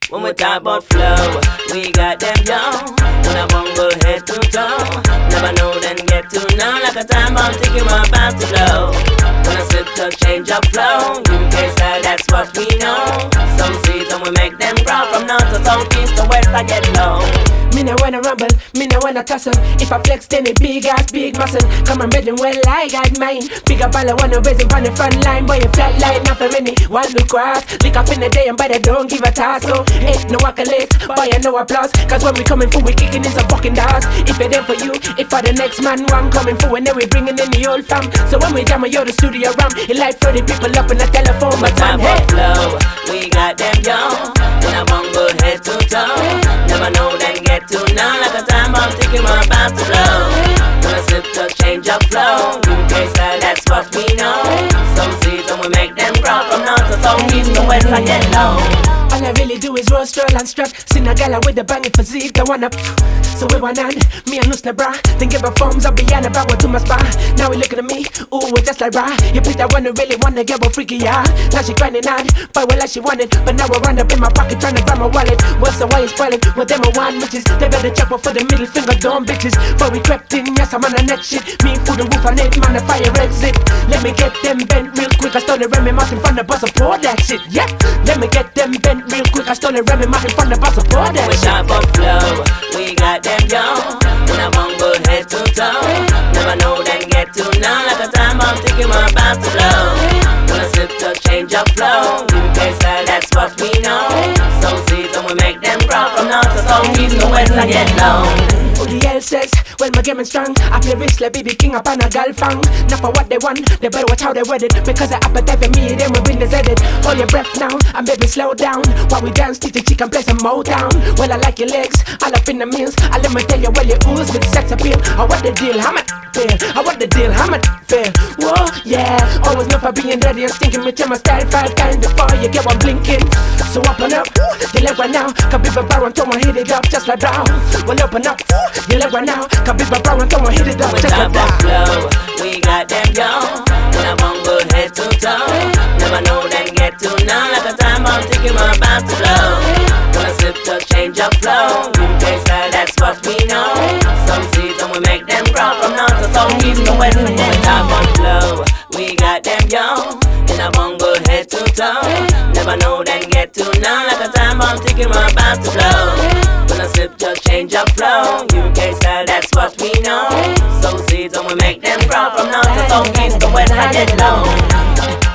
When we talk about flow, we got them young. When I bungle head to toe, never know then get to know. Like a time bomb ticking, we're about to blow. When I slip to change up flow, UK style, that's what we know. Some season we make them grow. From north to south, east to west, I get low. Me no wanna rumble, me no wanna tussle. If I flex, then it big ass, big muscle. Come on, brethren, well, I got mine. Big up all I wanna raise it on the front line. Boy, you flat line, not for any one look cross. Lick up in the day and by the don't give a toss. So, ain't no accolades, boy, I no applause. Cause when we coming through, we kicking in some fucking doors. If it ain't for you, if for the next man, one coming through, and then we bringing in the old fam. So when we jam, yo, the studio ram, it like 30 people up in the telephone. But time hey. Flow, we got them young. When I bungle head to toe, never know then get to know. Like a time bomb ticking, we're about to blow. When I slip to change up flow, UK style, that's what we know. Some season we make them grow. From north to south, east to west, I get low. All I really do is roll, stroll and strut. Seen a gala with a banging physique, the one up. So we one hand, me and Nusna bra. Then give her thumbs up behind the back to my spot. Now we looking at me, ooh, we're just like rah. You picked that one who really wanna get what freaky, yeah. Now she grinding hard, but well like she wanted. But now I run up in my pocket trying to grab my wallet. What's the way you spoiling? With them I want riches. They better chop up for the middle finger, dumb bitches. But we crept in, yes, I'm on the next shit. Me for the roof on it, man, the fire exit. Let me get them bent real quick. I stole the Remy Martin from the bus, support that shit, yeah. Let me get them bent real quick. I stole the Remy Martin from the bus, support that we shit. We sharp up flow, we got them young. When I bungle head to toe, never know then get to know. Like a time bomb ticking, we're about to blow. When I slip to change up flow, UK style, that's what we know. Some season we make them grow. From north to south, east to west, I get low. Who the hell says, well my game is strong. I play rich like BB King up on a girl fang. Not for what they want, they better watch how they word it. Because the appetite for me, then we bring the zed. Hold your breath now, and baby slow down. While we dance, teach the chick and play some Motown. Well I like your legs, all up in the meals. I let me tell you, well you ooze with sex appeal. I want the deal, how much fail? I want the deal, how much fail? Whoa, yeah, always know for being dirty and stinking. Me tell my style 5 times before you get one blinking. So open up, you leg right now. Can be Baron, throw my hit it up just like brown. Well open up, you leg right now. Can be Baron, throw my hit it up just like brown. Flow, we got them young. When I bungle head to toe, never know then get to know. Like a time bomb ticking, we're about to blow. When I slip to change up flow, UK style, that's what we know. Some season we make them grow. From north to south, east to west, and then top on flow. We got them young. In a bungle head to toe, never know then get to know. Like a time bomb ticking, we're about to blow. When I slip to change up flow, UK style, that's what we know. Some season we make them grow. From north to south, east to west, I get low.